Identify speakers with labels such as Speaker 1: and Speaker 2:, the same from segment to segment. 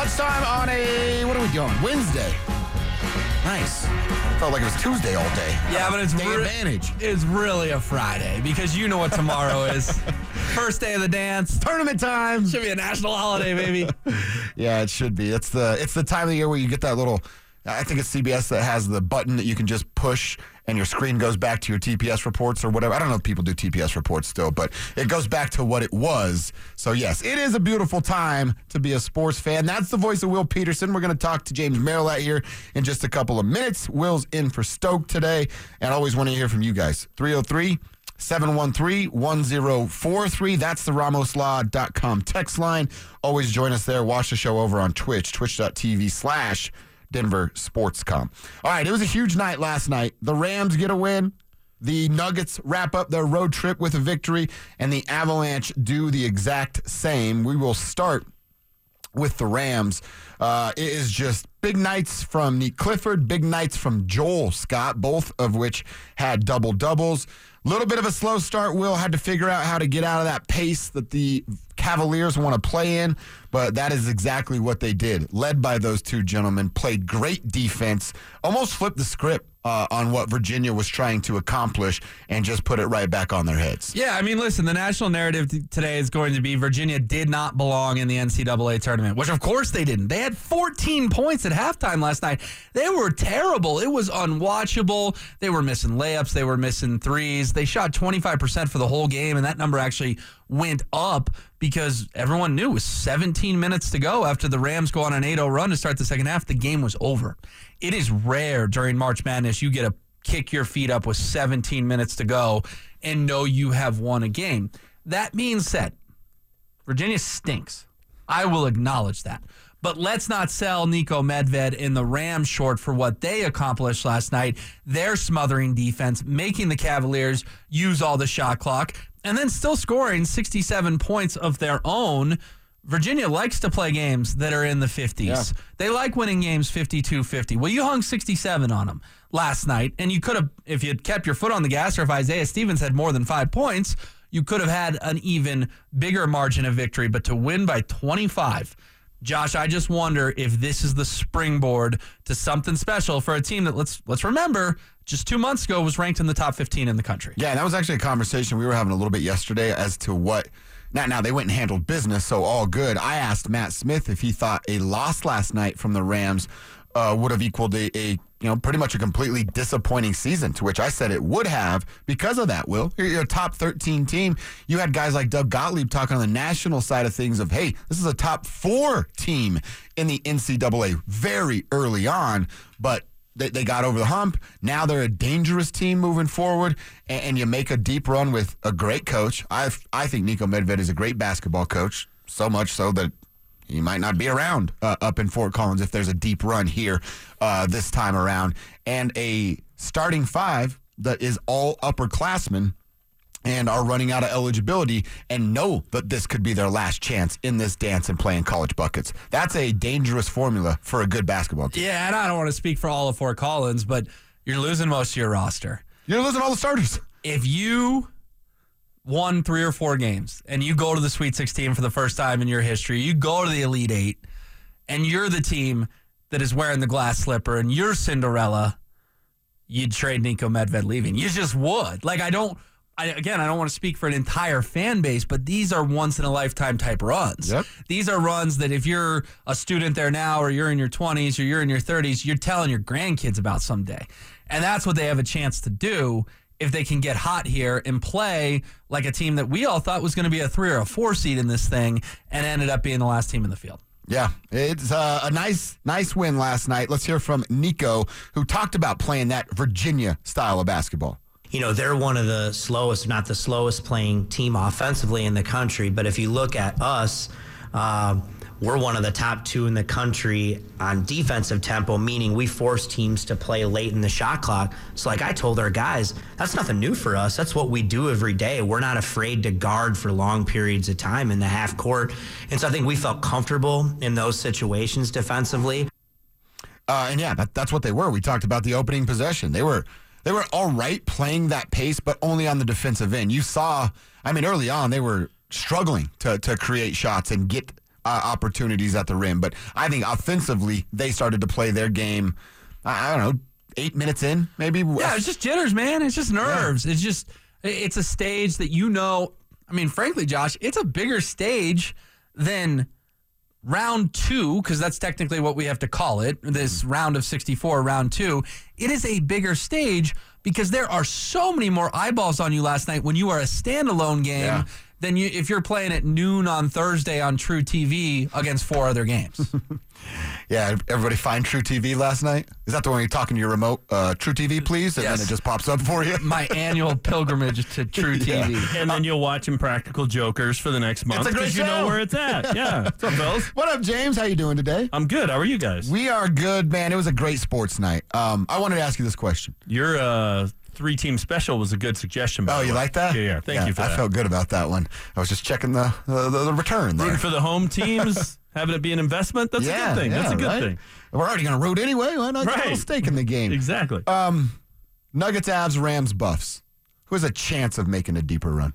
Speaker 1: Lunchtime on what are we doing? Wednesday. Nice. Felt like it was Tuesday all day.
Speaker 2: Yeah, but it's
Speaker 1: day advantage.
Speaker 2: It's really a Friday because you know what tomorrow is. First day of the dance.
Speaker 1: Tournament time.
Speaker 2: Should be a national holiday, baby.
Speaker 1: Yeah, it should be. It's the time of the year where you get that little, I think it's CBS that has the button that you can just push and your screen goes back to your TPS reports or whatever. I don't know if people do TPS reports still, but it goes back to what it was. So, yes, it is a beautiful time to be a sports fan. That's the voice of Will Peterson. We're going to talk to James Merilatt here in just a couple of minutes. Will's in for Stoke today, and always want to hear from you guys. 303-713-1043. That's the RamosLaw.com text line. Always join us there. Watch the show over on Twitch, twitch.tv/Denver Sportscom. All right, it was a huge night last night. The Rams get a win. The Nuggets wrap up their road trip with a victory, and the Avalanche do the exact same. We will start with the Rams. It is just big nights from Nick Clifford, big nights from Joel Scott, both of which had double-doubles. A little bit of a slow start. Will had to figure out how to get out of that pace that the Cavaliers want to play in, but that is exactly what they did. Led by those two gentlemen, played great defense, almost flipped the script on what Virginia was trying to accomplish and just put it right back on their heads.
Speaker 2: Yeah, I mean, listen, the national narrative today is going to be Virginia did not belong in the NCAA tournament, which of course they didn't. They had 14 points at halftime last night. They were terrible. It was unwatchable. They were missing layups. They were missing threes. They shot 25% for the whole game, and that number actually went up because everyone knew it was 17 minutes to go after the Rams go on an 8-0 run to start the second half. The game was over. It is rare during March Madness you get to kick your feet up with 17 minutes to go and know you have won a game. That being said, Virginia stinks. I will acknowledge that. But let's not sell Niko Medved in the Rams short for what they accomplished last night. Their smothering defense, making the Cavaliers use all the shot clock, and then still scoring 67 points of their own. Virginia likes to play games that are in the 50s. Yeah. They like winning games 52-50. Well, you hung 67 on them last night, and you could have, if you'd kept your foot on the gas or if Isaiah Stevens had more than 5 points, you could have had an even bigger margin of victory. But to win by 25, Josh, I just wonder if this is the springboard to something special for a team that, let's remember, just 2 months ago was ranked in the top 15 in the country.
Speaker 1: Yeah, that was actually a conversation we were having a little bit yesterday as to what. Now they went and handled business, so all good. I asked Matt Smith if he thought a loss last night from the Rams would have equaled a pretty much a completely disappointing season, to which I said it would have because of that, Will. You're a top 13 team. You had guys like Doug Gottlieb talking on the national side of things of, hey, this is a top 4 team in the NCAA very early on, but they got over the hump. Now they're a dangerous team moving forward, and you make a deep run with a great coach. I think Niko Medved is a great basketball coach, so much so that he might not be around up in Fort Collins if there's a deep run here this time around. And a starting 5 that is all upperclassmen and are running out of eligibility and know that this could be their last chance in this dance and playing college buckets. That's a dangerous formula for a good basketball team.
Speaker 2: Yeah, and I don't want to speak for all of Fort Collins, but you're losing most of your roster.
Speaker 1: You're losing all the starters.
Speaker 2: If you won 3 or 4 games and you go to the Sweet 16 for the first time in your history, you go to the Elite 8, and you're the team that is wearing the glass slipper and you're Cinderella, you'd trade Niko Medved leaving. You just would. I don't want to speak for an entire fan base, but these are once-in-a-lifetime type runs.
Speaker 1: Yep.
Speaker 2: These are runs that if you're a student there now or you're in your 20s or you're in your 30s, you're telling your grandkids about someday. And that's what they have a chance to do if they can get hot here and play like a team that we all thought was going to be a 3 or a 4 seed in this thing and ended up being the last team in the field.
Speaker 1: Yeah, it's a nice win last night. Let's hear from Niko, who talked about playing that Virginia style of basketball.
Speaker 3: They're one of the slowest, not the slowest playing team offensively in the country. But if you look at us, we're one of the top 2 in the country on defensive tempo, meaning we force teams to play late in the shot clock. So I told our guys, that's nothing new for us. That's what we do every day. We're not afraid to guard for long periods of time in the half court. And so I think we felt comfortable in those situations defensively.
Speaker 1: And yeah, that's what they were. We talked about the opening possession. They were all right playing that pace, but only on the defensive end. You saw, early on, they were struggling to create shots and get opportunities at the rim. But I think offensively, they started to play their game, I don't know, 8 minutes in, maybe?
Speaker 2: Yeah, it's just jitters, man. It's just nerves. Yeah. It's a stage that I mean, frankly, Josh, it's a bigger stage than round 2, because that's technically what we have to call it, this round of 64, round 2. It is a bigger stage because there are so many more eyeballs on you last night when you are a standalone game than if you're playing at noon on Thursday on True TV against 4 other games.
Speaker 1: Yeah, everybody find True TV last night? Is that the one you're talking to your remote? True TV, please? And then it just pops up for you?
Speaker 2: My annual pilgrimage to True TV.
Speaker 4: And then you'll watch Impractical Jokers for the next month because you know where it's at. Yeah. What's up, fellas?
Speaker 1: What up, James? How you doing today?
Speaker 4: I'm good. How are you guys?
Speaker 1: We are good, man. It was a great sports night. I wanted to ask you this question.
Speaker 4: Your 3-team special was a good suggestion.
Speaker 1: Oh, you like that?
Speaker 4: Yeah. Thank you for that.
Speaker 1: I felt good about that one. I was just checking the return there.
Speaker 4: Rooting for the home teams, having it be an investment, that's a good thing. That's a good thing.
Speaker 1: We're already going to root anyway. Why not get a little stake in the game?
Speaker 4: Exactly.
Speaker 1: Nuggets, Avs, Rams, Buffs. Who has a chance of making a deeper run?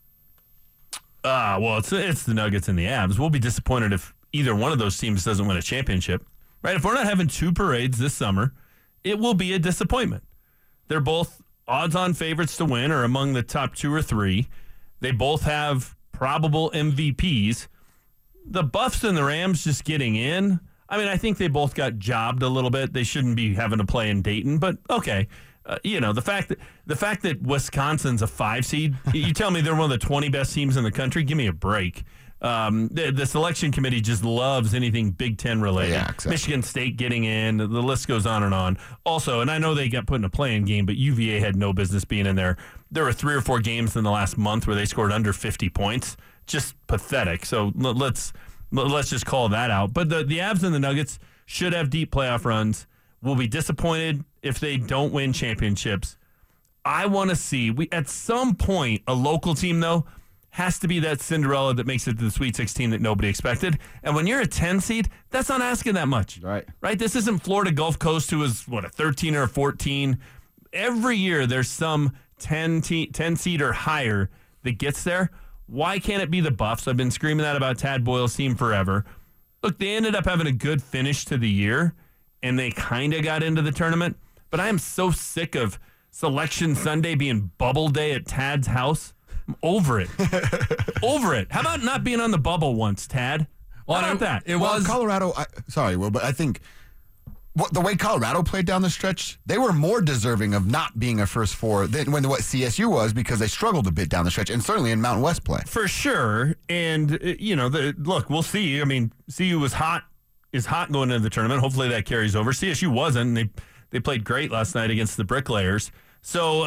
Speaker 4: Well, it's the Nuggets and the Avs. We'll be disappointed if either one of those teams doesn't win a championship. Right? If we're not having 2 parades this summer, it will be a disappointment. They're both odds-on favorites to win or among the top 2 or 3. They both have probable MVPs. The Buffs and the Rams just getting in. I mean, I think they both got jobbed a little bit. They shouldn't be having to play in Dayton, but okay. The fact that Wisconsin's a 5 seed, you tell me they're one of the 20 best teams in the country. Give me a break. The selection committee just loves anything Big Ten related.
Speaker 1: Yeah, exactly.
Speaker 4: Michigan State getting in, the list goes on and on. Also, and I know they got put in a play-in game, but UVA had no business being in there. There were 3 or 4 games in the last month where they scored under 50 points. Just pathetic. So let's just call that out. But the Avs and the Nuggets should have deep playoff runs. We'll be disappointed if they don't win championships. I want to see, at some point, a local team, though, has to be that Cinderella that makes it to the Sweet 16 that nobody expected. And when you're a 10 seed, that's not asking that much.
Speaker 1: Right.
Speaker 4: This isn't Florida Gulf Coast, who is, a 13 or a 14. Every year there's some 10 seed or higher that gets there. Why can't it be the Buffs? I've been screaming that about Tad Boyle's team forever. Look, they ended up having a good finish to the year, and they kind of got into the tournament. But I am so sick of Selection Sunday being bubble day at Tad's house. I'm over it. Over it. How about not being on the bubble once, Tad? How about that?
Speaker 2: It was
Speaker 1: Colorado. Sorry, Will, but I think the way Colorado played down the stretch, they were more deserving of not being a first 4 than what CSU was, because they struggled a bit down the stretch, and certainly in Mountain West play.
Speaker 4: For sure. And, look, we'll see. I mean, CU is hot going into the tournament. Hopefully that carries over. CSU wasn't. They played great last night against the Bricklayers. So,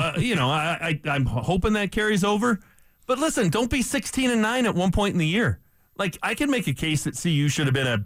Speaker 4: I'm hoping that carries over. But listen, don't be 16-9 at one point in the year. Like, I can make a case that CU should have been a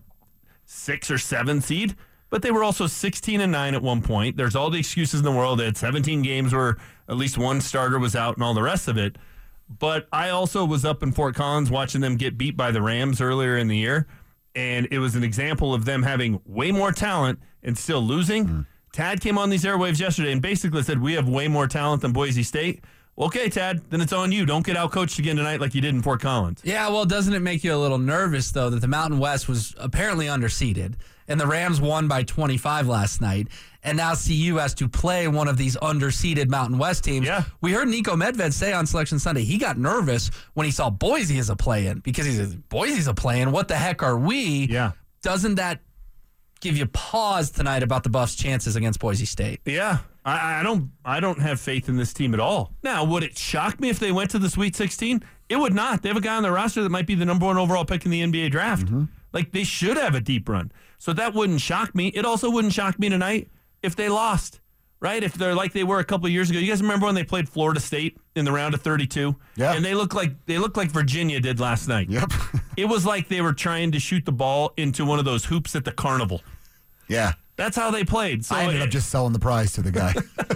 Speaker 4: 6 or 7 seed, but they were also 16-9 at one point. There's all the excuses in the world. They had 17 games where at least one starter was out and all the rest of it. But I also was up in Fort Collins watching them get beat by the Rams earlier in the year, and it was an example of them having way more talent and still losing. Tad came on these airwaves yesterday and basically said, we have way more talent than Boise State. Okay, Tad, then it's on you. Don't get out-coached again tonight like you did in Fort Collins.
Speaker 2: Yeah, well, doesn't it make you a little nervous, though, that the Mountain West was apparently underseeded, and the Rams won by 25 last night, and now CU has to play one of these underseeded Mountain West teams.
Speaker 4: Yeah.
Speaker 2: We heard Nico Medved say on Selection Sunday he got nervous when he saw Boise as a play-in, because he said, Boise's a play-in, what the heck are we?
Speaker 4: Yeah.
Speaker 2: Doesn't that give you pause tonight about the Buffs' chances against Boise State?
Speaker 4: Yeah. I don't have faith in this team at all. Now, would it shock me if they went to the Sweet 16? It would not. They have a guy on their roster that might be the number 1 overall pick in the NBA draft. Mm-hmm. Like, they should have a deep run. So that wouldn't shock me. It also wouldn't shock me tonight if they lost, right? If they're like they were a couple of years ago. You guys remember when they played Florida State in the round of 32?
Speaker 1: Yeah.
Speaker 4: And they look like Virginia did last night.
Speaker 1: Yep.
Speaker 4: It was like they were trying to shoot the ball into one of those hoops at the carnival.
Speaker 1: Yeah.
Speaker 4: That's how they played. So
Speaker 1: I ended up just selling the prize to the guy.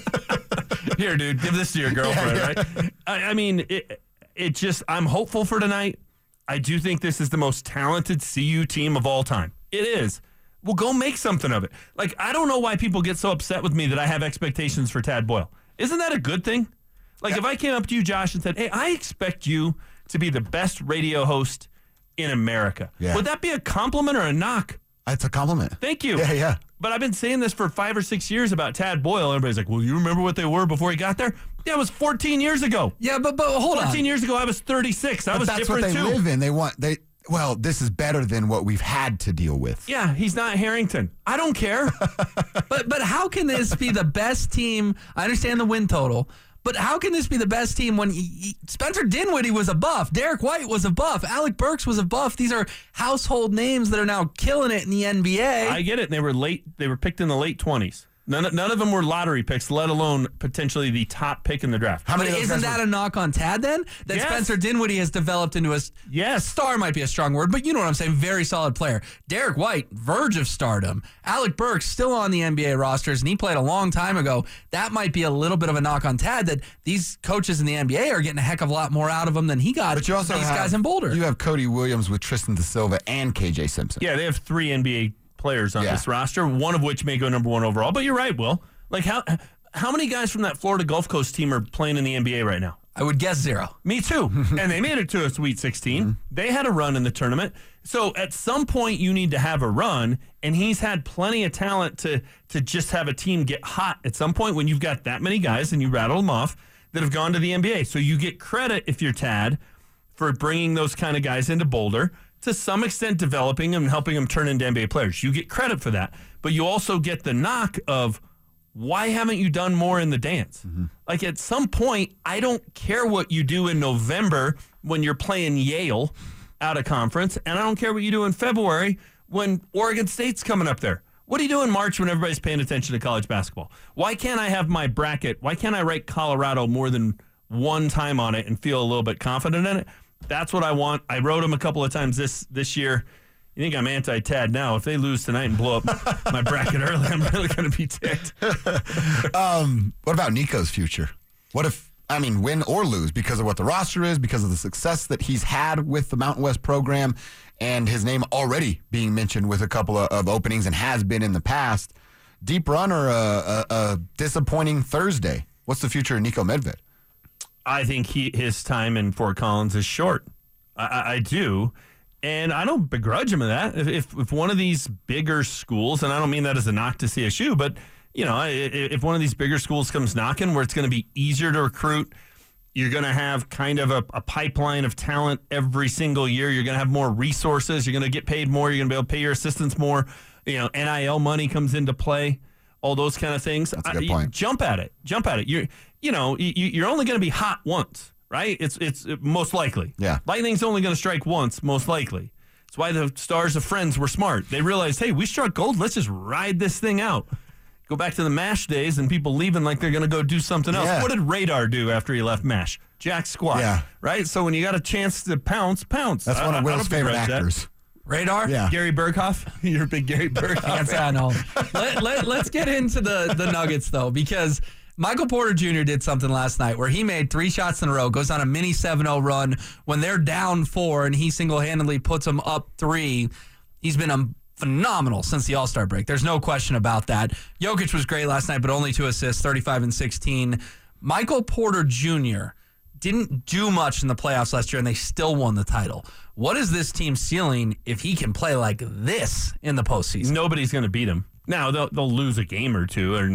Speaker 4: Here, dude, give this to your girlfriend, right? I mean, it just, I'm hopeful for tonight. I do think this is the most talented CU team of all time. It is. Well, go make something of it. Like, I don't know why people get so upset with me that I have expectations for Tad Boyle. Isn't that a good thing? Like, if I came up to you, Josh, and said, hey, I expect you to be the best radio host in America.
Speaker 1: Yeah.
Speaker 4: Would that be a compliment or a knock?
Speaker 1: It's a compliment.
Speaker 4: Thank you.
Speaker 1: Yeah.
Speaker 4: But I've been saying this for 5 or 6 years about Tad Boyle. Everybody's like, well, you remember what they were before he got there? Yeah, it was 14 years ago.
Speaker 2: Yeah, but hold on.
Speaker 4: 14 years ago, I was 36. I
Speaker 1: But
Speaker 4: was
Speaker 1: that's what
Speaker 4: different
Speaker 1: they
Speaker 4: too.
Speaker 1: live in. Well, this is better than what we've had to deal with.
Speaker 4: Yeah, he's not Harrington. I don't care.
Speaker 2: But how can this be the best team? I understand the win total, but how can this be the best team when Spencer Dinwiddie was a buff, Derek White was a buff, Alec Burks was a buff? These are household names that are now killing it in the NBA.
Speaker 4: I get it. They were late. They were picked in the late 20s. None of them were lottery picks, let alone potentially the top pick in the draft.
Speaker 1: How many of those
Speaker 2: Isn't
Speaker 1: guys
Speaker 2: that a knock on Tad then? That
Speaker 4: Yes.
Speaker 2: Spencer Dinwiddie has developed into a star might be a strong word, but you know what I'm saying. Very solid player. Derek White, verge of stardom. Alec Burks still on the NBA rosters, and he played a long time ago. That might be a little bit of a knock on Tad that these coaches in the NBA are getting a heck of a lot more out of him than he got.
Speaker 1: But you also
Speaker 2: these
Speaker 1: have,
Speaker 2: guys in Boulder.
Speaker 1: You have Cody Williams with Tristan Da Silva and KJ Simpson.
Speaker 4: Yeah, they have 3 NBA players on
Speaker 1: Yeah.
Speaker 4: this roster, one of which may go number 1 overall. But you're right, Will. Like, how many guys from that Florida Gulf Coast team are playing in the NBA right now?
Speaker 2: I would guess 0.
Speaker 4: Me too. And they made it to a Sweet 16. They had a run in the tournament. So at some point, you need to have a run. And he's had plenty of talent to just have a team get hot at some point when you've got that many guys, and you rattle them off, that have gone to the NBA. So you get credit, if you're Tad, for bringing those kind of guys into Boulder, to some extent developing them and helping them turn into NBA players. You get credit for that. But you also get the knock of, why haven't you done more in the dance? Like, at some point, I don't care what you do in November when you're playing Yale out of conference, and I don't care what you do in February when Oregon State's coming up there. What do you do in March when everybody's paying attention to college basketball? Why can't I have my bracket? Why can't I write Colorado more than one time on it and feel a little bit confident in it? That's what I want. I wrote them a couple of times this year. You think I'm anti-Tad now? If they lose tonight and blow up my bracket early, I'm really going to be ticked.
Speaker 1: What about Nico's future? What if, win or lose because of what the roster is, because of the success that he's had with the Mountain West program, and his name already being mentioned with a couple of openings and has been in the past? Deep run or a disappointing Thursday? What's the future of Nico Medved?
Speaker 4: I think his time in Fort Collins is short. I do. And I don't begrudge him of that. If one of these bigger schools, and I don't mean that as a knock to CSU, but, if one of these bigger schools comes knocking where it's going to be easier to recruit, you're going to have kind of a pipeline of talent every single year. You're going to have more resources. You're going to get paid more. You're going to be able to pay your assistants more. NIL money comes into play, all those kind of things.
Speaker 1: That's a good point.
Speaker 4: Jump at it. You're only going to be hot once. Right? It's most likely.
Speaker 1: Yeah.
Speaker 4: Lightning's only going to strike once, most likely. That's why the Stars of Friends were smart. They realized, hey, we struck gold. Let's just ride this thing out. Go back to the MASH days and people leaving like they're going to go do something else.
Speaker 1: Yeah.
Speaker 4: What did Radar do after he left MASH? Jack squat.
Speaker 1: Yeah.
Speaker 4: Right? So when you got a chance to pounce.
Speaker 1: That's one of Will's favorite actors.
Speaker 2: Radar?
Speaker 1: Yeah.
Speaker 4: Gary Berghoff. You're a big Gary Berghoff.
Speaker 2: Can't say I know. Let's get into the Nuggets, though, because Michael Porter Jr. did something last night where he made 3 shots in a row, goes on a mini 7-0 run when they're down 4, and he single-handedly puts them up 3. He's been phenomenal since the All-Star break. There's no question about that. Jokic was great last night, but only 2 assists, 35 and 16. Michael Porter Jr. didn't do much in the playoffs last year, and they still won the title. What is this team's ceiling if he can play like this in the postseason?
Speaker 4: Nobody's going to beat him. Now, they'll lose a game or two. Or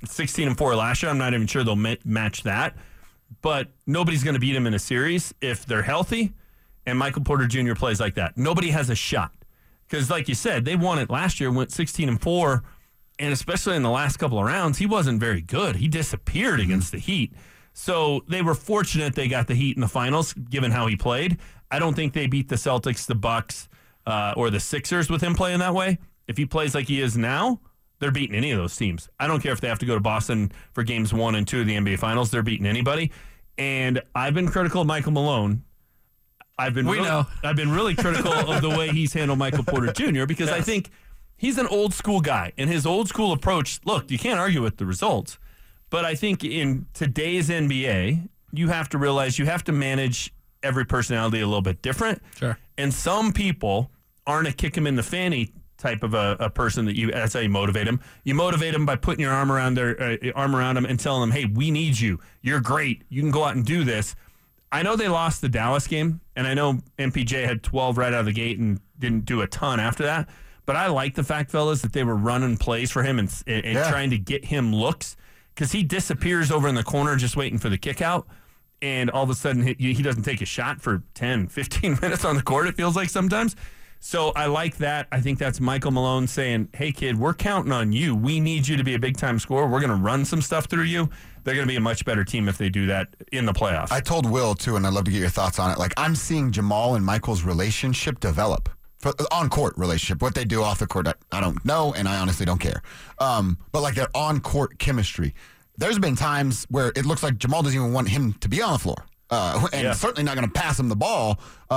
Speaker 4: 16-4 last year, I'm not even sure they'll match that. But nobody's going to beat him in a series if they're healthy and Michael Porter Jr. plays like that. Nobody has a shot. Because like you said, they won it last year, went 16-4, and especially in the last couple of rounds, he wasn't very good. He disappeared against the Heat. So they were fortunate they got the Heat in the finals, given how he played. I don't think they beat the Celtics, the Bucks, or the Sixers with him playing that way. If he plays like he is now, they're beating any of those teams. I don't care if they have to go to Boston for games 1 and 2 of the NBA Finals. They're beating anybody. And I've been critical of Michael Malone. I've been really critical of the way he's handled Michael Porter Jr. because I think he's an old school guy. And his old school approach, look, you can't argue with the results. But I think in today's NBA, you have to realize you have to manage every personality a little bit different.
Speaker 2: Sure.
Speaker 4: And some people aren't a kick him in the fanny type of a person that's how you motivate them. You motivate them by putting your arm around them and telling them, hey, we need you. You're great. You can go out and do this. I know they lost the Dallas game, and I know MPJ had 12 right out of the gate and didn't do a ton after that. But I like the fact, fellas, that they were running plays for him and trying to get him looks, because he disappears over in the corner just waiting for the kick out, and all of a sudden he doesn't take a shot for 10, 15 minutes on the court, it feels like sometimes. So I like that. I think that's Michael Malone saying, hey, kid, we're counting on you. We need you to be a big-time scorer. We're going to run some stuff through you. They're going to be a much better team if they do that in the playoffs.
Speaker 1: I told Will, too, and I'd love to get your thoughts on it. Like, I'm seeing Jamal and Michael's relationship develop. On-court relationship. What they do off the court, I don't know, and I honestly don't care. But, like, their on-court chemistry. There's been times where it looks like Jamal doesn't even want him to be on the floor. Certainly not going to pass him the ball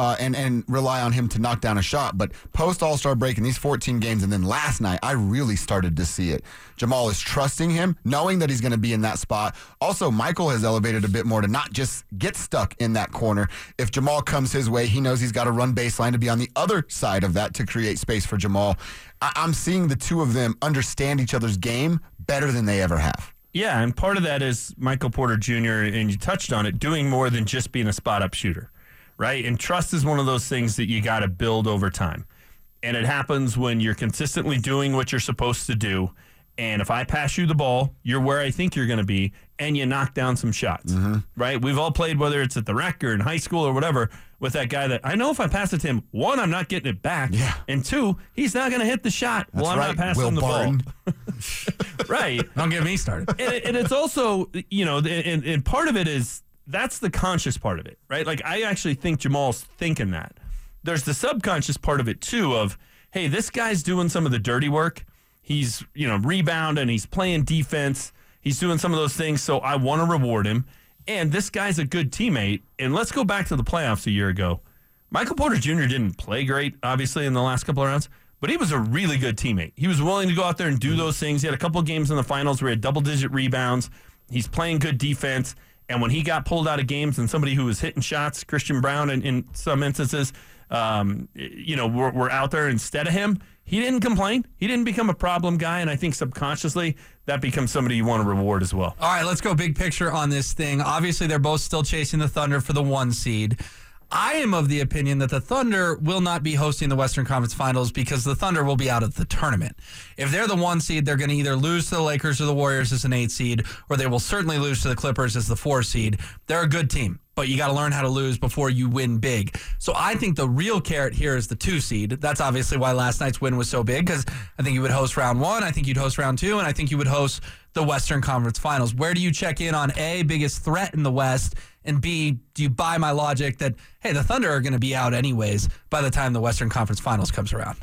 Speaker 1: and rely on him to knock down a shot. But post All-Star break in these 14 games and then last night, I really started to see it. Jamal is trusting him, knowing that he's going to be in that spot. Also, Michael has elevated a bit more to not just get stuck in that corner. If Jamal comes his way, he knows he's got to run baseline to be on the other side of that to create space for Jamal. I'm seeing the two of them understand each other's game better than they ever have.
Speaker 4: Yeah, and part of that is Michael Porter Jr., and you touched on it, doing more than just being a spot-up shooter, right? And trust is one of those things that you got to build over time. And it happens when you're consistently doing what you're supposed to do. And if I pass you the ball, you're where I think you're going to be, and you knock down some shots, right? We've all played, whether it's at the rec or in high school or whatever, with that guy that I know if I pass it to him, one, I'm not getting it back, and two, he's not going to hit the shot.
Speaker 1: That's
Speaker 4: I'm not passing
Speaker 1: Will
Speaker 4: the
Speaker 1: Barton.
Speaker 4: ball. Right.
Speaker 2: Don't get me started.
Speaker 4: And it's also, and part of it is, that's the conscious part of it, right? Like, I actually think Jamal's thinking that. There's the subconscious part of it, too, of, hey, this guy's doing some of the dirty work. He's, rebounding, he's playing defense, he's doing some of those things, so I want to reward him. And this guy's a good teammate. And let's go back to the playoffs a year ago. Michael Porter Jr. didn't play great, obviously, in the last couple of rounds, but he was a really good teammate. He was willing to go out there and do those things. He had a couple of games in the finals where he had double-digit rebounds. He's playing good defense. And when he got pulled out of games and somebody who was hitting shots, Christian Brown in some instances, were out there instead of him, he didn't complain. He didn't become a problem guy, and I think subconsciously that becomes somebody you want to reward as well.
Speaker 2: All right, let's go big picture on this thing. Obviously, they're both still chasing the Thunder for the 1 seed. I am of the opinion that the Thunder will not be hosting the Western Conference Finals because the Thunder will be out of the tournament. If they're the 1 seed, they're going to either lose to the Lakers or the Warriors as an 8 seed, or they will certainly lose to the Clippers as the 4 seed. They're a good team, but you got to learn how to lose before you win big. So I think the real carrot here is the 2 seed. That's obviously why last night's win was so big, because I think you would host round 1, I think you'd host round 2, and I think you would host the Western Conference Finals. Where do you check in on A, biggest threat in the West, and B, do you buy my logic that, hey, the Thunder are going to be out anyways by the time the Western Conference Finals comes around?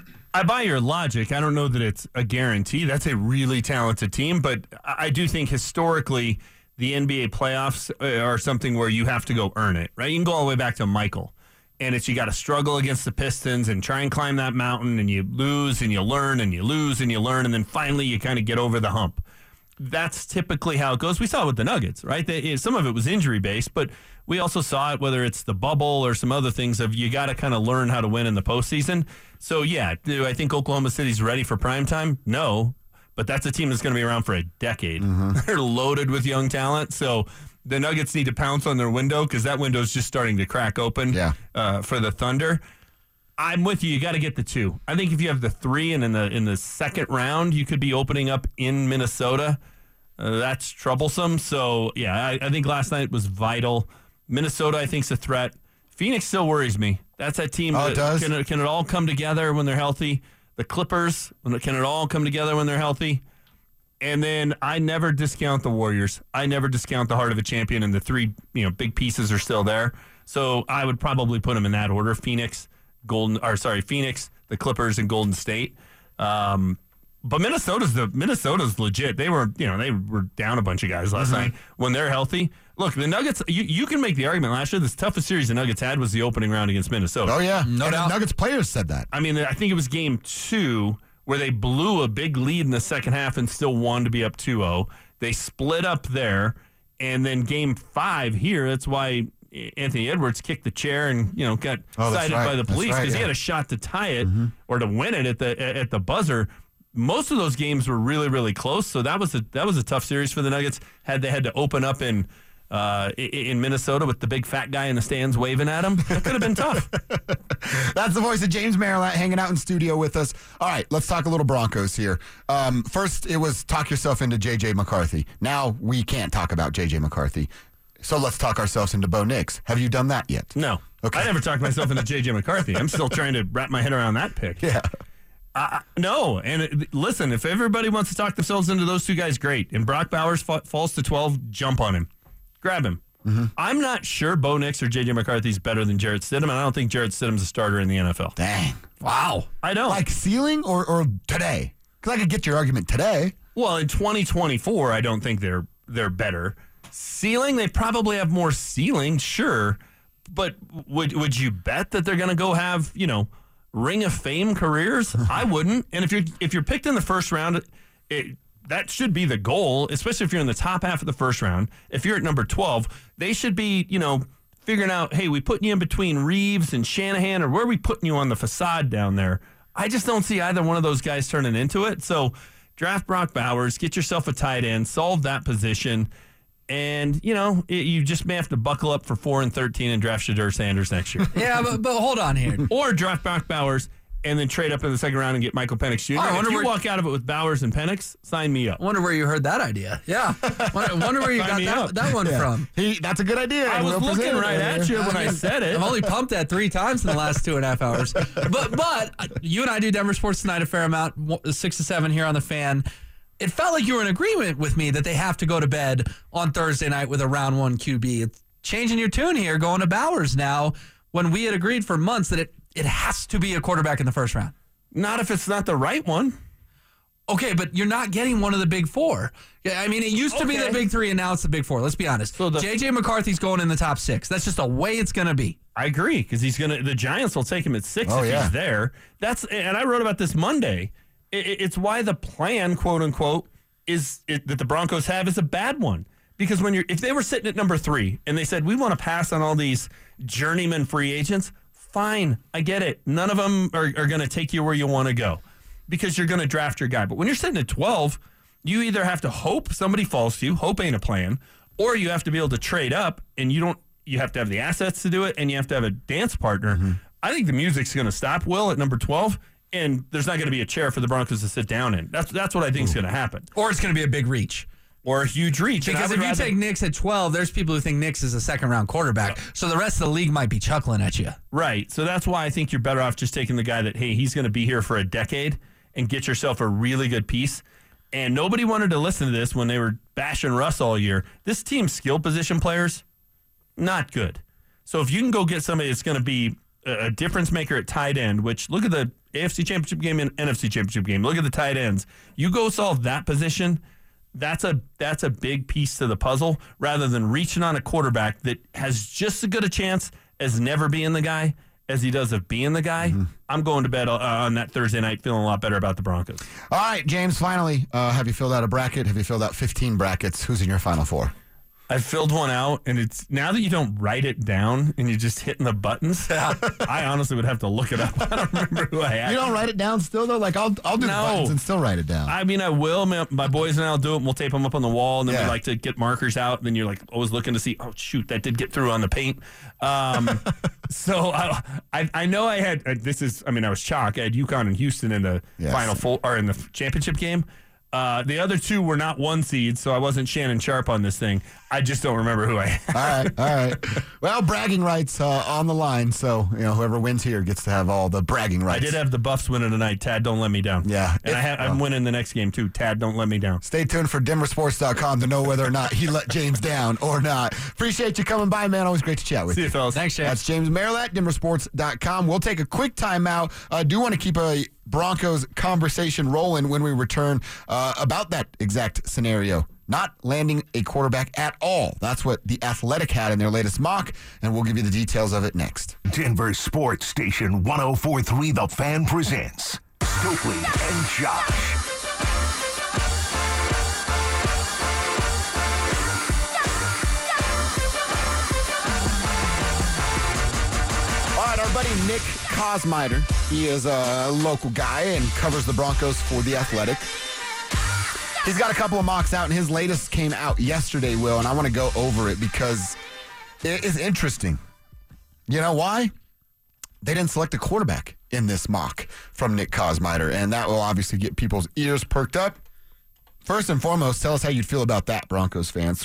Speaker 4: I buy your logic. I don't know that it's a guarantee. That's a really talented team, but I do think historically the NBA playoffs are something where you have to go earn it, right? You can go all the way back to Michael, and it's you got to struggle against the Pistons and try and climb that mountain, and you lose and you learn and you lose and you learn, and then finally you kind of get over the hump. That's typically how it goes. We saw it with the Nuggets, right? Some of it was injury-based, but we also saw it, whether it's the bubble or some other things, of you got to kind of learn how to win in the postseason. So, yeah, do I think Oklahoma City's ready for primetime? No, but that's a team that's going to be around for a decade. They're loaded with young talent, so the Nuggets need to pounce on their window because that window is just starting to crack open for the Thunder. I'm with you. You got to get the 2. I think if you have the 3 and in the second round, you could be opening up in Minnesota. That's troublesome. So, yeah, I think last night was vital. Minnesota, I think, is a threat. Phoenix still worries me. That's that team.
Speaker 1: Oh, it does?
Speaker 4: Can it all come together when they're healthy? The Clippers, can it all come together when they're healthy? And then I never discount the Warriors. I never discount the heart of a champion, and the 3 big pieces are still there. So I would probably put them in that order: Phoenix, Phoenix, the Clippers, and Golden State. But Minnesota's legit. They were down a bunch of guys last night. When they're healthy, look, the Nuggets. You can make the argument last year the toughest series the Nuggets had was the opening round against Minnesota.
Speaker 1: Oh yeah,
Speaker 2: no doubt.
Speaker 1: The Nuggets players said that.
Speaker 4: I mean, I think it was game 2 where they blew a big lead in the second half and still won to be up 2-0. They split up there, and then game 5 here. That's why Anthony Edwards kicked the chair and got cited by the police because he had a shot to tie it or to win it at the buzzer. Most of those games were really, really close, so that was a tough series for the Nuggets. They had to open up in in Minnesota with the big fat guy in the stands waving at him. That could have been tough.
Speaker 1: That's the voice of James Merilatt hanging out in studio with us. All right, let's talk a little Broncos here. First, it was talk yourself into J.J. McCarthy. Now we can't talk about J.J. McCarthy. So let's talk ourselves into Bo Nix. Have you done that yet?
Speaker 4: No.
Speaker 1: Okay.
Speaker 4: I never talked myself into J.J. McCarthy. I'm still trying to wrap my head around that pick.
Speaker 1: Yeah.
Speaker 4: No. And listen, if everybody wants to talk themselves into those two guys, great. And Brock Bowers falls to 12, jump on him. Grab him. Mm-hmm. I'm not sure Bo Nix or J.J. McCarthy's better than Jarrett Stidham, and I don't think Jarrett Stidham's a starter in the NFL.
Speaker 1: Dang.
Speaker 2: Wow.
Speaker 4: I don't.
Speaker 1: Like ceiling or today? Because I could get your argument today.
Speaker 4: Well, in 2024, I don't think they're better. Ceiling, they probably have more ceiling, sure. But would you bet that they're going to go have, Ring of Fame careers? I wouldn't. And if you're picked in the first round, that should be the goal, especially if you're in the top half of the first round. If you're at number 12, they should be, figuring out, hey, we putting you in between Reeves and Shanahan, or where are we putting you on the facade down there? I just don't see either one of those guys turning into it. So draft Brock Bowers, get yourself a tight end, solve that position. And, you just may have to buckle up for 4 and 13 and draft Shedeur Sanders next year.
Speaker 2: Yeah, but hold on here.
Speaker 4: Or draft Brock Bowers and then trade up in the second round and get Michael Penix Jr. If you walk out of it with Bowers and Penix, sign me up.
Speaker 2: I wonder where you heard that idea. Yeah. Wonder where you got that one from.
Speaker 1: That's a good idea.
Speaker 4: I was looking right at you when I said it.
Speaker 2: I've only pumped that 3 times in the last 2.5 hours. But you and I do Denver Sports Tonight a fair amount, 6 to 7 here on The Fan. It felt like you were in agreement with me that they have to go to bed on Thursday night with a round 1 QB. It's changing your tune here, going to Bowers now, when we had agreed for months that it has to be a quarterback in the first round.
Speaker 4: Not if it's not the right one.
Speaker 2: Okay, but you're not getting one of the big 4. Yeah, I mean, it used to be the big 3, and now it's the big 4. Let's be honest. So J.J. McCarthy's going in the top 6. That's just the way it's going to be.
Speaker 4: I agree, because the Giants will take him at 6 if he's there. And I wrote about this Monday. It's why the plan, quote unquote, that the Broncos have is a bad one. Because if they were sitting at number 3 and they said, we want to pass on all these journeyman free agents, fine, I get it. None of them are going to take you where you want to go because you're going to draft your guy. But when you're sitting at 12, you either have to hope somebody falls to you, hope ain't a plan, or you have to be able to trade up, and you have to have the assets to do it, and you have to have a dance partner. Mm-hmm. I think the music's going to stop, Will, at number 12. And there's not going to be a chair for the Broncos to sit down in. That's what I think is going to happen.
Speaker 2: Or it's going to be a big reach.
Speaker 4: Or a huge reach.
Speaker 2: Because if you take Nix at 12, there's people who think Nix is a second-round quarterback. So the rest of the league might be chuckling at you.
Speaker 4: Right. So that's why I think you're better off just taking the guy that, hey, he's going to be here for a decade and get yourself a really good piece. And nobody wanted to listen to this when they were bashing Russ all year. This team's skill position players, not good. So if you can go get somebody that's going to be a difference maker at tight end, which look at the AFC Championship game and NFC Championship game. Look at the tight ends. You go solve that position, that's a big piece to the puzzle rather than reaching on a quarterback that has just as good a chance as never being the guy as he does of being the guy. Mm-hmm. I'm going to bed on that Thursday night feeling a lot better about the Broncos.
Speaker 1: All right, James, finally, have you filled out a bracket? Have you filled out 15 brackets? Who's in your Final Four?
Speaker 4: I filled one out, and it's now that you don't write it down and you're just hitting the buttons. I honestly would have to look it up. I don't remember who I had.
Speaker 1: You don't write it down still though? Like I'll do the buttons and still write it down.
Speaker 4: I mean, I will. My boys and I'll do it. And we'll tape them up on the wall, and then we like to get markers out. And then you're like always looking to see. Oh shoot, that did get through on the paint. So I know I had I was shocked. I had UConn and Houston in the Final Four or in the championship game. The other 2 were not 1 seeds, so I wasn't Shannon Sharp on this thing. I just don't remember who I had.
Speaker 1: All right. Well, bragging rights on the line, so whoever wins here gets to have all the bragging rights.
Speaker 4: I did have the Buffs winning tonight. Tad, don't let me down.
Speaker 1: Yeah.
Speaker 4: And I'm winning the next game, too. Tad, don't let me down.
Speaker 1: Stay tuned for DenverSports.com to know whether or not he let James down or not. Appreciate you coming by, man. Always great to chat with you.
Speaker 4: See you, fellas.
Speaker 2: Thanks, James.
Speaker 1: That's James Merilatt, DenverSports.com. We'll take a quick timeout. Do want to keep a Broncos conversation rolling when we return about that exact scenario. Not landing a quarterback at all. That's what The Athletic had in their latest mock, and we'll give you the details of it next.
Speaker 5: Denver Sports Station 104.3 The Fan presents Stokely and Josh.
Speaker 1: Our buddy Nick Kosmider, he is a local guy and covers the Broncos for The Athletic. He's got a couple of mocks out, and his latest came out yesterday, Will, and I want to go over it because it is interesting. You know why? They didn't select a quarterback in this mock from Nick Kosmider, and that will obviously get people's ears perked up. First and foremost, tell us how you'd feel about that, Broncos fans.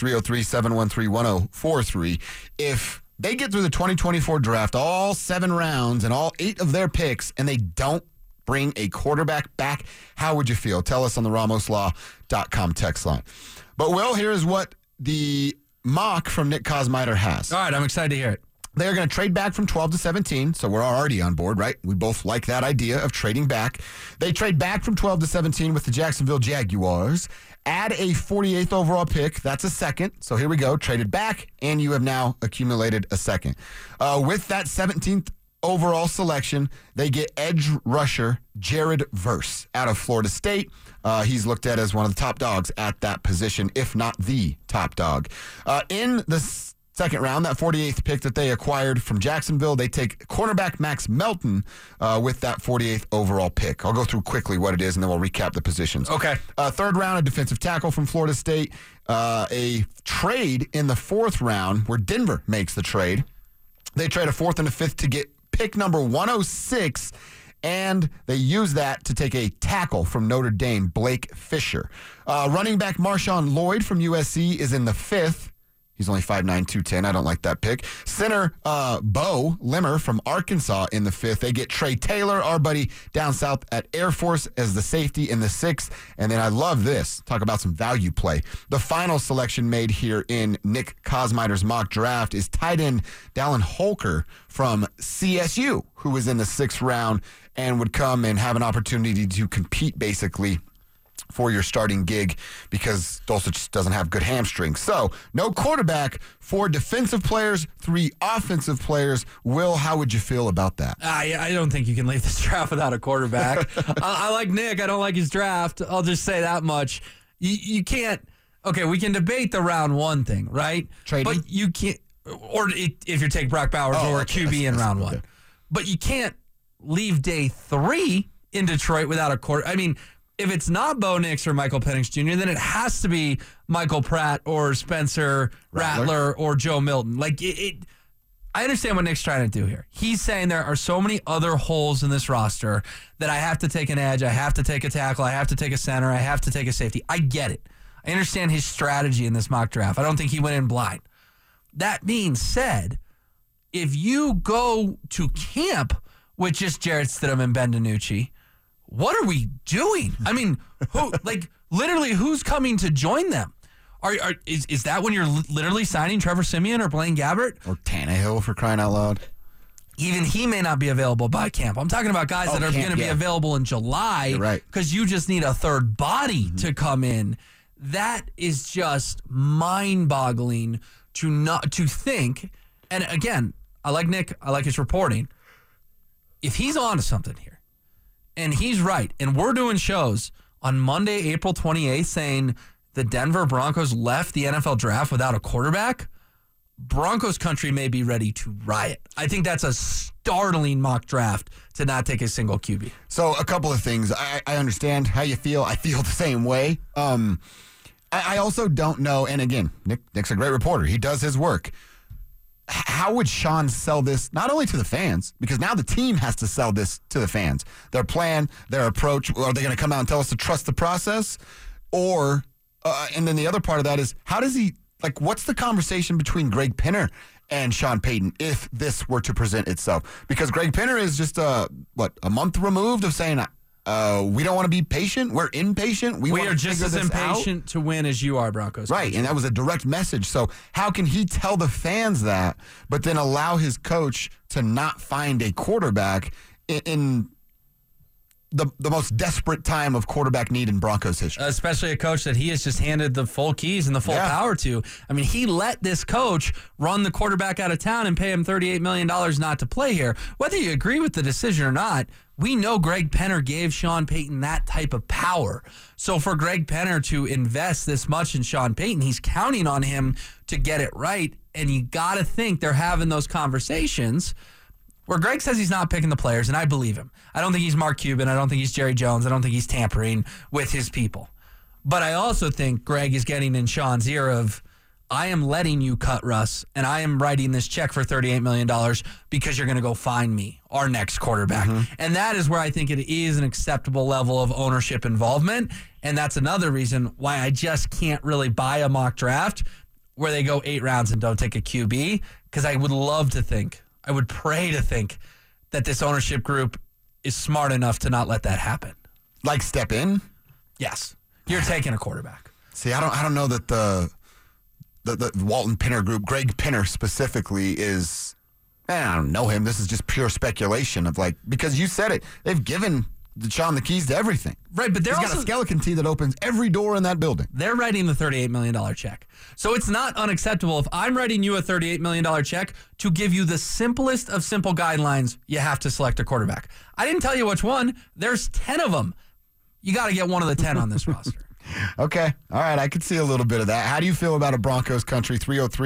Speaker 1: 303-713-1043. If they get through the 2024 draft, all 7 rounds and all 8 of their picks, and they don't bring a quarterback back, how would you feel? Tell us on the RamosLaw.com text line. But, Will, here's what the mock from Nick Kosmider has.
Speaker 2: All right, I'm excited to hear it.
Speaker 1: They're going to trade back from 12 to 17, so we're already on board, right? We both like that idea of trading back. They trade back from 12 to 17 with the Jacksonville Jaguars. Add a 48th overall pick. That's a second. So here we go. Traded back, and you have now accumulated a second. With that 17th overall selection, they get edge rusher Jared Verse out of Florida State. He's looked at as one of the top dogs at that position, if not the top dog. In the second round, that 48th pick that they acquired from Jacksonville, they take cornerback Max Melton with that 48th overall pick. I'll go through quickly what it is, and then we'll recap the positions.
Speaker 2: Okay.
Speaker 1: Third round, a defensive tackle from Florida State. A trade in the 4th round where Denver makes the trade. They trade a 4th and a 5th to get pick number 106, and they use that to take a tackle from Notre Dame, Blake Fisher. Running back Marshawn Lloyd from USC is in the 5th. He's only 5'9", 210. I don't like that pick. Center Bo Limmer from Arkansas in the 5th. They get Trey Taylor, our buddy down south at Air Force, as the safety in the 6th. And then I love this. Talk about some value play. The final selection made here in Nick Kosmider's mock draft is tight end Dallin Holker from CSU, who was in the 6th round and would come and have an opportunity to compete basically for your starting gig because Dulcich doesn't have good hamstrings. So, no quarterback, 4 defensive players, 3 offensive players. Will, how would you feel about that?
Speaker 2: I don't think you can leave this draft without a quarterback. I like Nick. I don't like his draft. I'll just say that much. You can't. Okay, we can debate the round 1 thing, right?
Speaker 1: Trading?
Speaker 2: But you can't. Or if you take Brock Bowers or a QB in round 1. But you can't leave day 3 in Detroit without a quarter. I mean, if it's not Bo Nix or Michael Penix Jr., then it has to be Michael Pratt or Spencer Rattler or Joe Milton. Like, I understand what Nick's trying to do here. He's saying there are so many other holes in this roster that I have to take an edge, I have to take a tackle, I have to take a center, I have to take a safety. I get it. I understand his strategy in this mock draft. I don't think he went in blind. That being said, if you go to camp with just Jarrett Stidham and Ben DiNucci, what are we doing? I mean, literally, who's coming to join them? Is that when you're literally signing Trevor Siemian or Blaine Gabbert?
Speaker 1: Or Tannehill, for crying out loud.
Speaker 2: Even he may not be available by camp. I'm talking about guys that are going to be available in July because you just need a third body to come in. That is just mind-boggling to think. And again, I like Nick. I like his reporting. If he's on to something here, and he's right, and we're doing shows on Monday, April 28th, saying the Denver Broncos left the NFL draft without a quarterback, Broncos country may be ready to riot. I think that's a startling mock draft to not take a single QB.
Speaker 1: So a couple of things. I understand how you feel. I feel the same way. I also don't know, and again, Nick's a great reporter. He does his work. How would Sean sell this, not only to the fans, because now the team has to sell this to the fans? Their plan, their approach, are they going to come out and tell us to trust the process? Or, and then the other part of that is, how does he, what's the conversation between Greg Penner and Sean Payton if this were to present itself? Because Greg Penner is just, a month removed of saying, we don't want to be patient. We're impatient. We
Speaker 2: are just as impatient to win as you are, Broncos.
Speaker 1: Right, and that was a direct message. So how can he tell the fans that, but then allow his coach to not find a quarterback in the most desperate time of quarterback need in Broncos history?
Speaker 2: Especially a coach that he has just handed the full keys and the full power to. I mean, he let this coach run the quarterback out of town and pay him $38 million not to play here. Whether you agree with the decision or not, we know Greg Penner gave Sean Payton that type of power. So for Greg Penner to invest this much in Sean Payton, he's counting on him to get it right. And you got to think they're having those conversations where Greg says he's not picking the players, and I believe him. I don't think he's Mark Cuban. I don't think he's Jerry Jones. I don't think he's tampering with his people. But I also think Greg is getting in Sean's ear of, I am letting you cut Russ, and I am writing this check for $38 million because you're going to go find me our next quarterback. And that is where I think it is an acceptable level of ownership involvement. And that's another reason why I just can't really buy a mock draft where they go 8 rounds and don't take a QB, because I would love to think, I would pray to think that this ownership group is smart enough to not let that happen.
Speaker 1: Like step in?
Speaker 2: Yes. You're taking a quarterback.
Speaker 1: See, I don't know that the Walton Pinner group, Greg Pinner specifically, is, I don't know him. This is just pure speculation of because you said it, they've given Sean the keys to everything.
Speaker 2: Right, but
Speaker 1: He's got a skeleton key that opens every door in that building.
Speaker 2: They're writing the $38 million check. So it's not unacceptable if I'm writing you a $38 million check to give you the simplest of simple guidelines. You have to select a quarterback. I didn't tell you which one. There's 10 of them. You got to get one of the 10 on this roster.
Speaker 1: Okay. All right. I could see a little bit of that. How do you feel about a Broncos country?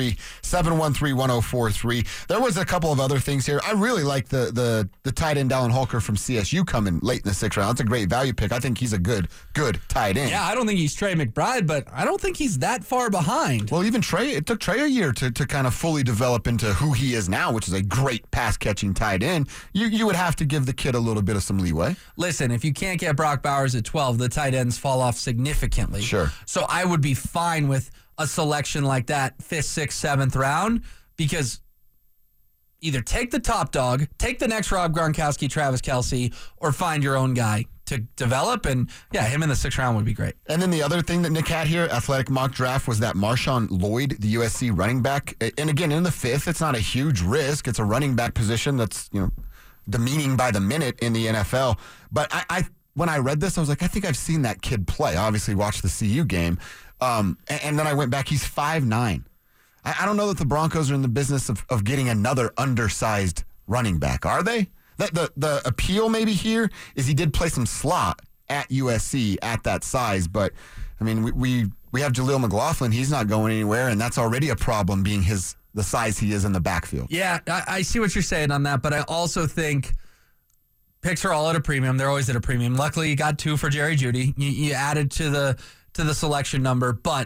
Speaker 1: 303-713-1043. There was a couple of other things here. I really like the tight end Dallin Holker from CSU coming late in the 6th round. That's a great value pick. I think he's a good tight end.
Speaker 2: Yeah, I don't think he's Trey McBride, but I don't think he's that far behind.
Speaker 1: Well, even Trey, it took Trey a year to kind of fully develop into who he is now, which is a great pass-catching tight end. You would have to give the kid a little bit of some leeway.
Speaker 2: Listen, if you can't get Brock Bowers at 12, the tight ends fall off significantly.
Speaker 1: Sure.
Speaker 2: So I would be fine with a selection like that, 5th, 6th, 7th round, because either take the top dog, take the next Rob Gronkowski, Travis Kelce, or find your own guy to develop. And yeah, him in the 6th round would be great.
Speaker 1: And then the other thing that Nick had here, Athletic Mock Draft, was that Marshawn Lloyd, the USC running back. And again, in the 5th, it's not a huge risk. It's a running back position that's, demeaning by the minute in the NFL. But I when I read this, I was like, I think I've seen that kid play. I obviously watched the CU game. And then I went back. He's 5'9". I don't know that the Broncos are in the business of getting another undersized running back, are they? The appeal maybe here is he did play some slot at USC at that size. But, I mean, we have Jaleel McLaughlin. He's not going anywhere, and that's already a problem being the size he is in the backfield.
Speaker 2: Yeah, I see what you're saying on that, but I also think picks are all at a premium. They're always at a premium. Luckily, you got 2 for Jerry Jeudy. You added to the selection number, but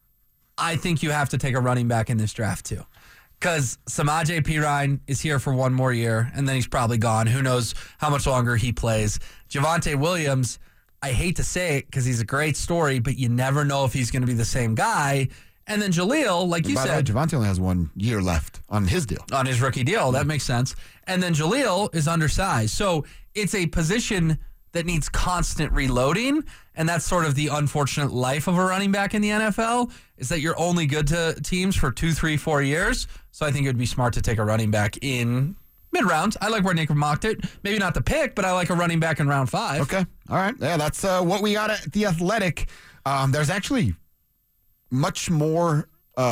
Speaker 2: I think you have to take a running back in this draft too, because Samaje Perine is here for one more year, and then he's probably gone. Who knows how much longer he plays? Javonte Williams, I hate to say it because he's a great story, but you never know if he's going to be the same guy. And then Jaleel, like you said,
Speaker 1: Javonte only has 1 year left on his deal.
Speaker 2: On his rookie deal. That makes sense. And then Jaleel is undersized. So it's a position that needs constant reloading, and that's sort of the unfortunate life of a running back in the NFL, is that you're only good to teams for 2, 3, 4 years. So I think it would be smart to take a running back in mid-rounds. I like where Nick mocked it. Maybe not the pick, but I like a running bak in round 5.
Speaker 1: Okay. All right. Yeah, that's what we got at The Athletic. There's actually much more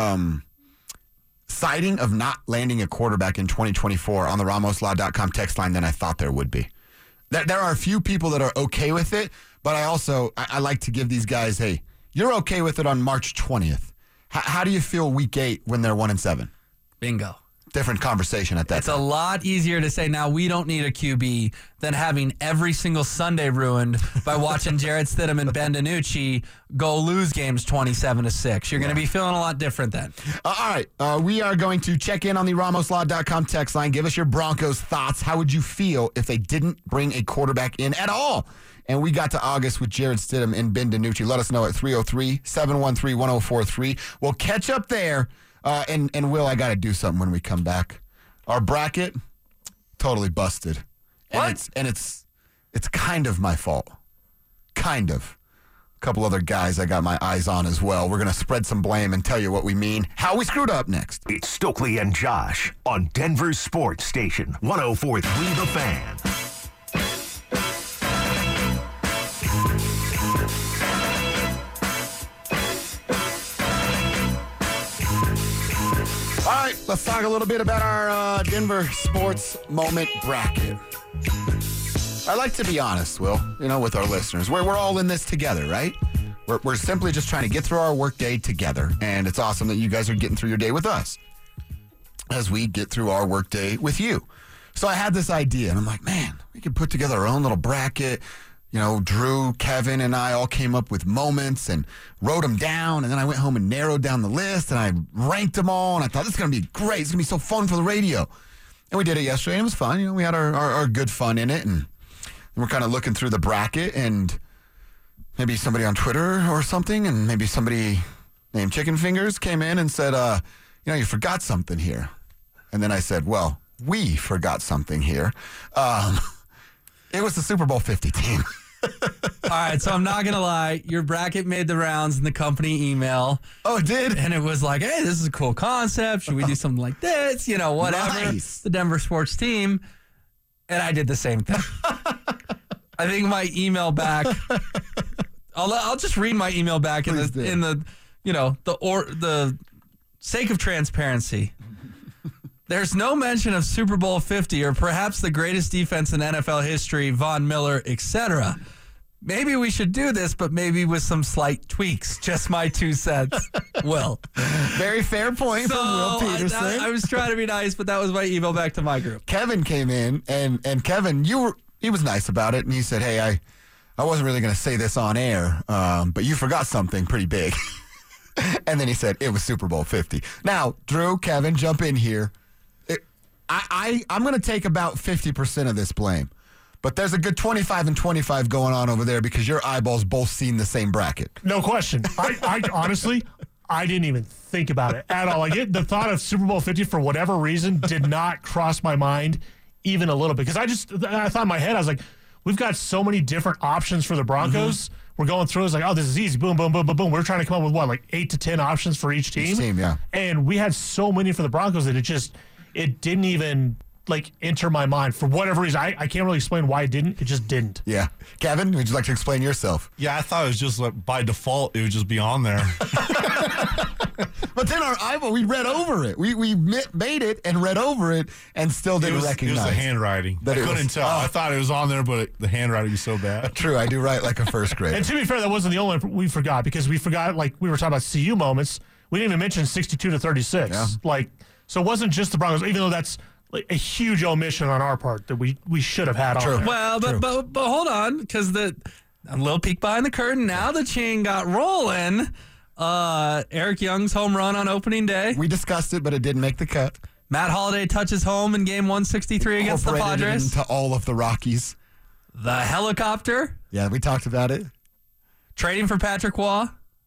Speaker 1: citing of not landing a quarterback in 2024 on the RamosLaw.com text line than I thought there would be. There are a few people that are okay with it, but I like to give these guys, hey, you're okay with it on March 20th. How do you feel week 8 when they're 1-7?
Speaker 2: Bingo.
Speaker 1: Different conversation at that
Speaker 2: It's
Speaker 1: time.
Speaker 2: a lot easier to say now we don't need a QB than having every single Sunday ruined by watching Jarrett Stidham and Ben DiNucci go lose games 27-6. You're going to be feeling a lot different then.
Speaker 1: All right. We are going to check in on the RamosLaw.com text line. Give us your Broncos thoughts. How would you feel if they didn't bring a quarterback in at all? And we got to August with Jarrett Stidham and Ben DiNucci. Let us know at 303-713-1043. We'll catch up there. And Will, I got to do something when we come back. Our bracket, totally busted.
Speaker 2: What?
Speaker 1: And it's kind of my fault. Kind of. A couple other guys I got my eyes on as well. We're going to spread some blame and tell you what we mean, how we screwed up next.
Speaker 5: It's Stokely and Josh on Denver's Sports Station, 104.3 The Fan.
Speaker 1: All right, let's talk a little bit about our Denver Sports Moment bracket. I like to be honest, Will, with our listeners. We're all in this together, right? We're simply just trying to get through our workday together, and it's awesome that you guys are getting through your day with us as we get through our workday with you. So I had this idea, and I'm like, man, we could put together our own little bracket, Drew, Kevin, and I all came up with moments and wrote them down. And then I went home and narrowed down the list, and I ranked them all. And I thought, this is going to be great. It's going to be so fun for the radio. And we did it yesterday, and it was fun. We had our good fun in it. And we're kind of looking through the bracket, and maybe somebody on Twitter or something, and maybe somebody named Chicken Fingers came in and said, you forgot something here. And then I said, well, we forgot something here. It was the Super Bowl 50 team.
Speaker 2: All right, so I'm not going to lie. Your bracket made the rounds in the company email.
Speaker 1: Oh, it did?
Speaker 2: And it was like, hey, this is a cool concept. Should we do something like this? Whatever.
Speaker 1: Nice.
Speaker 2: The Denver sports team. And I did the same thing. I think my email back, I'll just read my email back in the sake of transparency. There's no mention of Super Bowl 50 or perhaps the greatest defense in NFL history, Von Miller, etc. Maybe we should do this, but maybe with some slight tweaks. Just my 2 cents. Will.
Speaker 1: Very fair point from Will Peterson.
Speaker 2: I was trying to be nice, but that was my email back to my group.
Speaker 1: Kevin came in, and Kevin, he was nice about it, and he said, hey, I wasn't really going to say this on air, but you forgot something pretty big. And then he said, it was Super Bowl 50. Now, Drew, Kevin, jump in here. I'm going to take about 50% of this blame. But there's a good 25 and 25 going on over there because your eyeballs both seen the same bracket.
Speaker 6: No question. I honestly, I didn't even think about it at all. The thought of Super Bowl 50 for whatever reason did not cross my mind even a little bit. Because I thought in my head, I was like, we've got so many different options for the Broncos. Mm-hmm. We're going through. It's like, oh, this is easy. Boom, boom, boom, boom, boom. We're trying to come up with like 8 to 10 options for each team.
Speaker 1: Yeah.
Speaker 6: And we had so many for the Broncos that it didn't even enter my mind for whatever reason. I can't really explain why it didn't. It just didn't.
Speaker 1: Yeah. Kevin, would you like to explain yourself?
Speaker 7: Yeah, I thought it was just by default, it would just be on there.
Speaker 1: But then our eyeball, we read over it. We made it and read over it and still didn't recognize.
Speaker 7: It was the handwriting. I couldn't tell. I thought it was on there, but the handwriting was so bad.
Speaker 1: True, I do write like a first grader.
Speaker 6: And to be fair, that wasn't the only one we forgot because we forgot, we were talking about CU moments. We didn't even mention 62-36. Yeah. So it wasn't just the Broncos, even though that's a huge omission on our part that we should have had on there.
Speaker 2: Well, but hold on, because a little peek behind the curtain. Now the chain got rolling. Eric Young's home run on opening day.
Speaker 1: We discussed it, but it didn't make the cut.
Speaker 2: Matt Holliday touches home in game 163 against the Padres.
Speaker 1: Into all of the Rockies.
Speaker 2: The helicopter.
Speaker 1: Yeah, we talked about it.
Speaker 2: Trading for Patrick Waugh.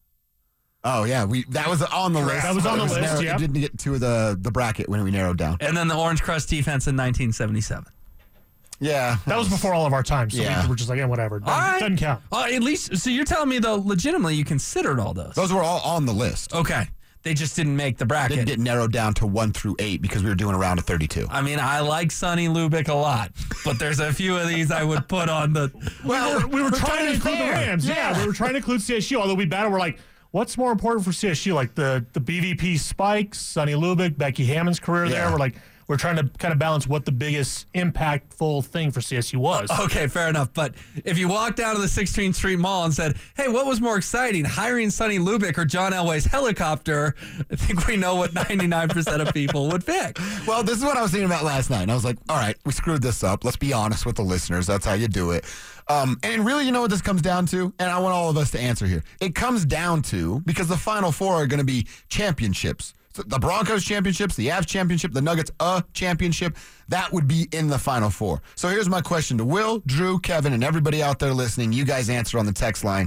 Speaker 1: Oh, yeah. That was on the list.
Speaker 6: That was on the list, yeah.
Speaker 1: It didn't get to the bracket when we narrowed down.
Speaker 2: And then the Orange Crust defense in 1977.
Speaker 1: Yeah.
Speaker 6: That was before all of our time, so we were just like, whatever. Doesn't count.
Speaker 2: At least, so you're telling me, though, legitimately you considered all those?
Speaker 1: Those were all on the list.
Speaker 2: Okay. They just didn't make the bracket.
Speaker 1: Didn't get narrowed down to 1 through 8 because we were doing a round of 32.
Speaker 2: I mean, I like Sonny Lubick a lot, but there's a few of these I would put on the...
Speaker 6: Well, we were trying to include the Rams. Yeah, we were trying to include CSU, although we battled. We're like, what's more important for CSU? Like the BVP spikes, Sonny Lubick, Becky Hammond's career there. We're trying to kind of balance what the biggest impactful thing for CSU was.
Speaker 2: Okay, fair enough. But if you walked down to the 16th Street Mall and said, hey, what was more exciting, hiring Sonny Lubick or John Elway's helicopter, I think we know what 99% of people would pick.
Speaker 1: Well, this is what I was thinking about last night. And I was like, all right, we screwed this up. Let's be honest with the listeners. That's how you do it. And really, you know what this comes down to? And I want all of us to answer here. It comes down to, because the Final Four are going to be championships. So the Broncos championships, the Avs championship, the Nuggets championship, that would be in the Final Four. So here's my question to Will, Drew, Kevin, and everybody out there listening. You guys answer on the text line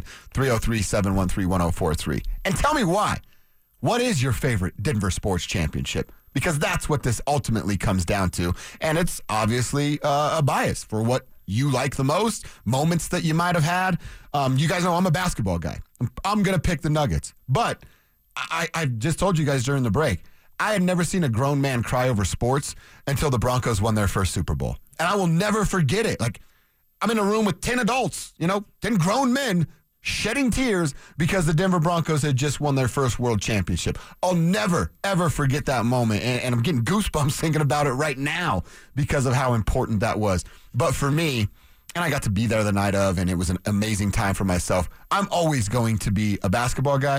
Speaker 1: 303-713-1043. And tell me why. What is your favorite Denver sports championship? Because that's what this ultimately comes down to. And it's obviously a bias for what you like the most, moments that you might have had. You guys know I'm a basketball guy. I'm going to pick the Nuggets. But I just told you guys during the break, I had never seen a grown man cry over sports until the Broncos won their first Super Bowl. And I will never forget it. Like, I'm in a room with 10 adults, 10 grown men shedding tears because the Denver Broncos had just won their first world championship. I'll never, ever forget that moment. And I'm getting goosebumps thinking about it right now because of how important that was. But for me, and I got to be there the night of, and it was an amazing time for myself, I'm always going to be a basketball guy.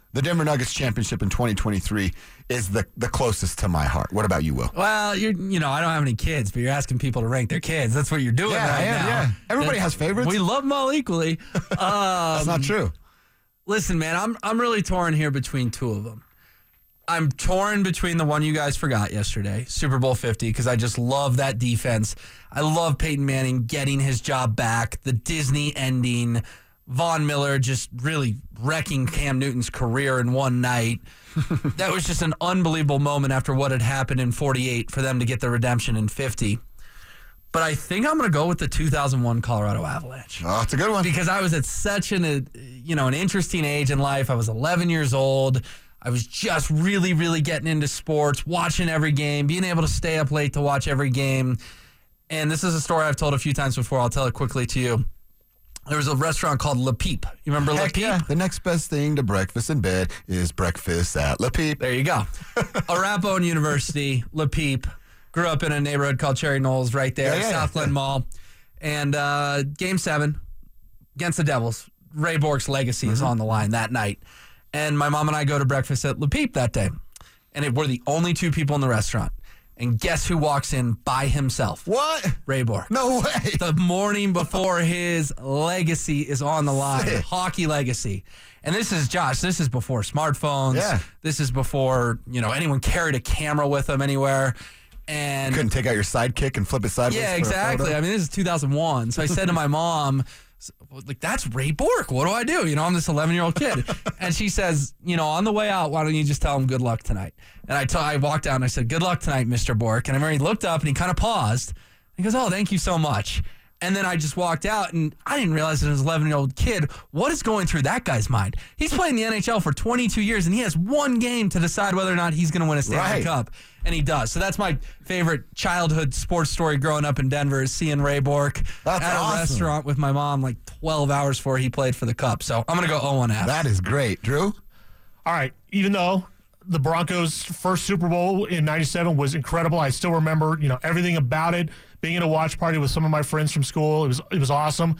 Speaker 1: the Denver Nuggets championship in 2023 is the closest to my heart. What about you, Will?
Speaker 2: Well, I don't have any kids, but you're asking people to rank their kids. That's what you're doing
Speaker 1: Yeah,
Speaker 2: right
Speaker 1: I am,
Speaker 2: now.
Speaker 1: yeah. Everybody has favorites.
Speaker 2: We love them all equally.
Speaker 1: That's not true.
Speaker 2: Listen, man, I'm really torn here between two of them. I'm torn between the one you guys forgot yesterday, Super Bowl 50, because I just love that defense. I love Peyton Manning getting his job back, the Disney ending, Von Miller just really wrecking Cam Newton's career in one night. That was just an unbelievable moment after what had happened in 48 for them to get the redemption in 50. But I think I'm going to go with the 2001 Colorado Avalanche.
Speaker 1: Oh, it's a good one.
Speaker 2: Because I was at such an interesting age in life. I was 11 years old. I was just really, really getting into sports, watching every game, being able to stay up late to watch every game. And this is a story I've told a few times before. I'll tell it quickly to you. There was a restaurant called Le Peep. You remember Le
Speaker 1: Heck
Speaker 2: Peep?
Speaker 1: yeah. The next best thing to breakfast in bed is breakfast at Le Peep.
Speaker 2: There you go. Arapahoe University, Le Peep. Grew up in a neighborhood called Cherry Knolls right there, Southland Mall. And Game 7 against the Devils. Ray Bork's legacy is on the line that night. And my mom and I go to breakfast at Le Peep that day. And we're the only two people in the restaurant. And guess who walks in by himself?
Speaker 1: What?
Speaker 2: Ray Bork.
Speaker 1: No way.
Speaker 2: The morning before his legacy is on the line.
Speaker 1: Sick.
Speaker 2: Hockey legacy. And this is, Josh, this is before smartphones.
Speaker 1: Yeah.
Speaker 2: This is before, anyone carried a camera with them anywhere. And
Speaker 1: Couldn't take out your sidekick and flip it sideways.
Speaker 2: yeah,
Speaker 1: for a
Speaker 2: exactly.
Speaker 1: photo?
Speaker 2: I mean, this is 2001. So I said to my mom, that's Ray Bork. What do I do? I'm this 11-year-old kid. And she says, on the way out, why don't you just tell him good luck tonight? And I walked down and I said, good luck tonight, Mr. Bork. And I remember he looked up and he kind of paused. He goes, oh, thank you so much. And then I just walked out, and I didn't realize as an 11-year-old kid, what is going through that guy's mind? He's playing the NHL for 22 years, and he has one game to decide whether or not he's going to win a Stanley Cup. And he does. So that's my favorite childhood sports story growing up in Denver, is seeing Ray Bork
Speaker 1: That's
Speaker 2: at
Speaker 1: awesome.
Speaker 2: a restaurant with my mom 12 hours before he played for the Cup. So I'm going to go 0-1-F.
Speaker 1: That is great. Drew?
Speaker 6: All right. Even though the Broncos' first Super Bowl in '97 was incredible, I still remember, everything about it. Being at a watch party with some of my friends from school, it was awesome.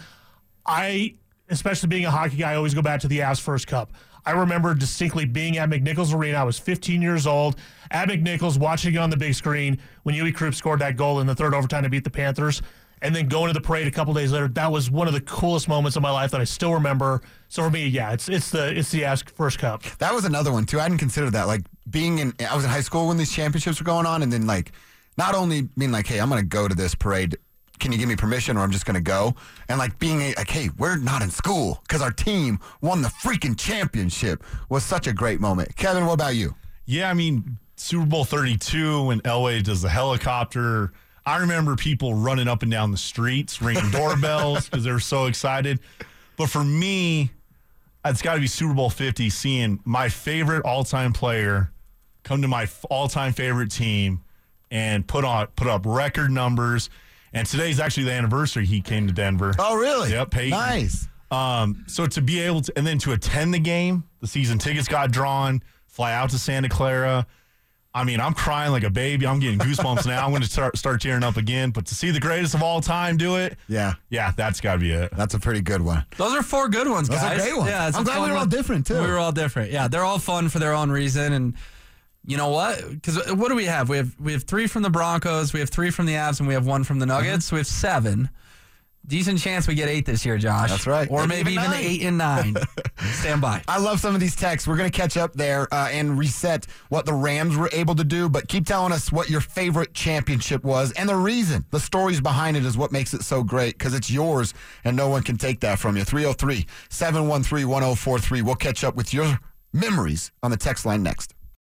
Speaker 6: I, especially being a hockey guy, I always go back to the Avs first Cup. I remember distinctly being at McNichols Arena. I was 15 years old at McNichols, watching it on the big screen when Huey Krupp scored that goal in the third overtime to beat the Panthers. And then going to the parade a couple days later, that was one of the coolest moments of my life that I still remember. So for me, yeah, it's the Avs first Cup.
Speaker 1: That was another one, too. I hadn't considered that. I was in high school when these championships were going on, and then, not only being hey, I'm going to go to this parade. Can you give me permission, or I'm just going to go? And being hey, we're not in school because our team won the freaking championship was such a great moment. Kevin, what about you?
Speaker 7: Yeah, Super Bowl 32 when Elway does the helicopter. I remember people running up and down the streets, ringing doorbells because they were so excited. But for me, it's got to be Super Bowl 50, seeing my favorite all-time player come to my all-time favorite team and put up record numbers. And today's actually the anniversary he came to Denver.
Speaker 1: Oh, really?
Speaker 7: Yep, Peyton.
Speaker 1: Nice.
Speaker 7: So to be able to, and then to attend the game, the season tickets got drawn, fly out to Santa Clara. I'm crying like a baby. I'm getting goosebumps now. I'm going to start tearing up again. But to see the greatest of all time do it, yeah, that's got to be it.
Speaker 1: That's a pretty good one.
Speaker 2: Those are 4 good ones, guys.
Speaker 1: Those are great ones.
Speaker 2: Yeah,
Speaker 1: I'm glad we were all different, too.
Speaker 2: We were all different. Yeah, they're all fun for their own reason. And you know what? Because what do we have? We have 3 from the Broncos, we have 3 from the Avs, and we have 1 from the Nuggets. So we have 7. Decent chance we get 8 this year, Josh.
Speaker 1: That's right.
Speaker 2: Or maybe even 8 and 9. Stand by.
Speaker 1: I love some of these texts. We're going to catch up there and reset what the Rams were able to do, but keep telling us what your favorite championship was and the reason. The stories behind it is what makes it so great, because it's yours and no one can take that from you. 303-713-1043. We'll catch up with your memories on the text line next.